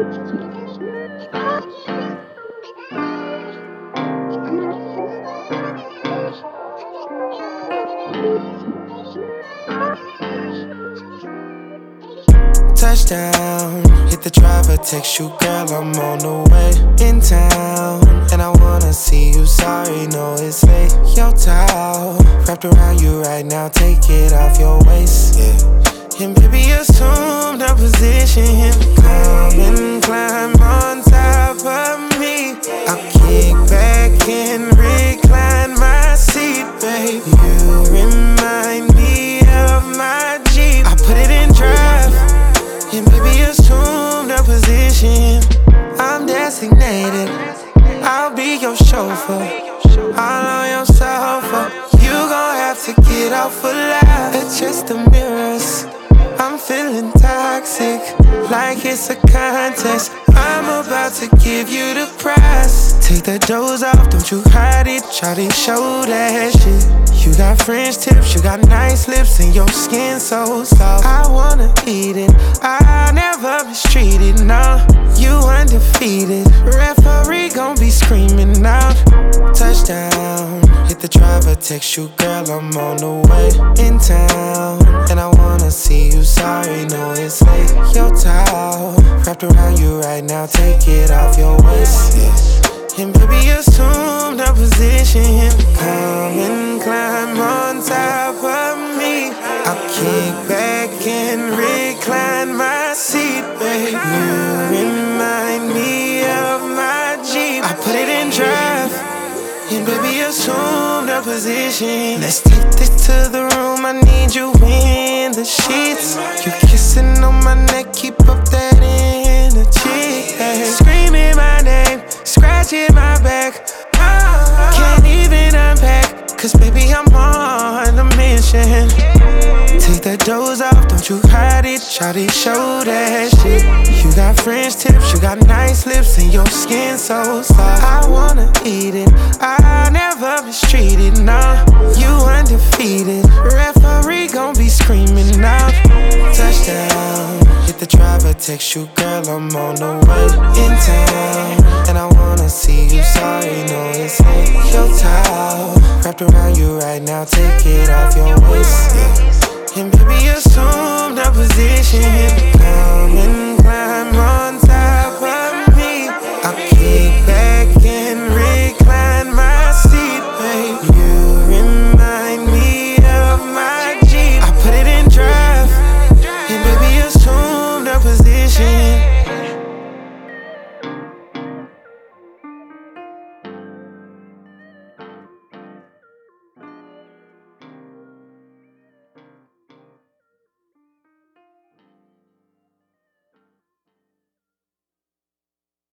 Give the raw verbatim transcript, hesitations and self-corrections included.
Touchdown, hit the driver, text you, girl, I'm on the way in town. And I wanna see you, sorry, no, it's late. Your towel, wrapped around you right now, take it off your waist, yeah. And baby, assume the position. Come and climb on top of me. I'll kick back and recline my seat, baby. You remind me of my Jeep. I put it in drive. And baby, assume the position. I'm designated, I'll be your chauffeur. All on your sofa. You gon' have to get off a lot. Adjust the mirrors. I'm feeling toxic, like it's a contest. I'm about to give you the prize. Take the doors off, don't you hide it. Try to show that shit. You got French tips, you got nice lips, and your skin so soft. I wanna eat it, I never mistreated, no. You undefeated, referee gon' be screaming out. Touchdown, hit the driver, text you, girl, I'm on the way in town. And I wanna see you, sorry, no, it's late. Your towel, wrapped around you right now, take it off your waist, yeah. And baby, assume the position. Come and climb on top of me. I'll kick back and recline my seat, baby. You remind me of my Jeep. I put it in drive. And baby, assume the position. Let's take this to the room, I need you in the sheets. You kissing on my neck, keep up that energy, hey. Screaming my name, scratching my back, oh, can't even unpack, cause baby I'm on a mission. Take the doors off, don't you hide it, try to show that shit. You got French tips, you got nice lips, and your skin so soft. I wanna eat it, I never mistreated, no. You undefeated, referee gon' be screaming out. Touchdown, hit the driver, text you, girl, I'm on the way in town. And I wanna see you, sorry, no, it's late. Your towel, wrapped around you right now, take it off your waist, yeah. And baby, assume the position.